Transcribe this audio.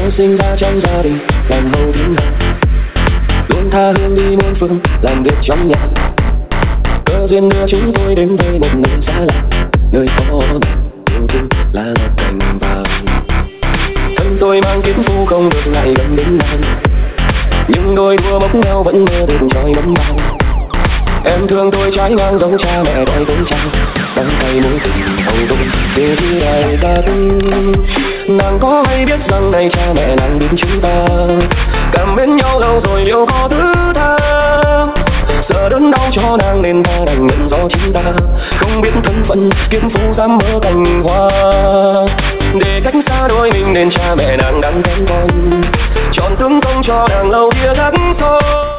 sinh ra trong gia đình làm hầu tiếng hầu, luôn tha hương đi muôn phương làm việc trong nhà. Cơ duyên đưa chúng tôi đến với một nơi xa lạ, nơi có yêu thương là một cành vàng. Thân tôi mang kiếm phu không được lại gần đến nàng, nhưng đôi đua móc nhau vẫn mơ được trôi nấm bao. Em thương tôi trái ngang giống cha mẹ đòi tôi trao, đang tay mối tình hầu tôi từ khi đời ta tư. Nàng có hay biết rằng này cha mẹ nàng biết chúng ta cảm bên nhau lâu rồi liệu có thứ tha. Sợ đớn đau cho nàng nên ta đành nhận do chính ta không biết thân phận kiếm phu dám mơ cành hoa. Để cách xa đôi mình nên cha mẹ nàng đang kén con, chọn tướng công cho nàng lâu kia gác thôi.